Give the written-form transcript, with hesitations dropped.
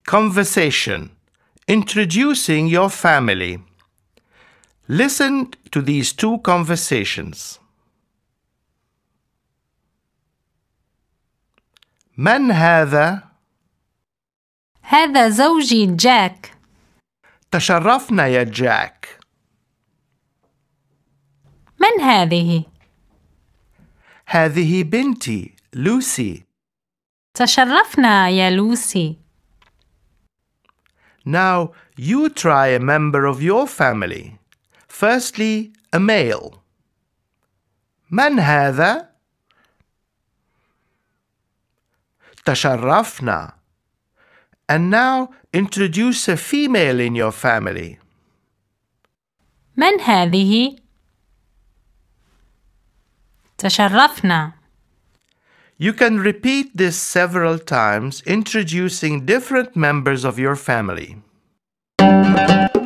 Conversation. Introducing your family. Listen to these two conversations. من هذا؟ هذا زوجي جاك. تشرفنا يا جاك. من هذه؟ هذه بنتي لوسي. تشرفنا يا لوسي. Now you try a member of your family. Firstly, a male. من هذا؟ تشرفنا. And now introduce a female in your family. من هذه؟ تشرفنا. You can repeat this several times, introducing different members of your family.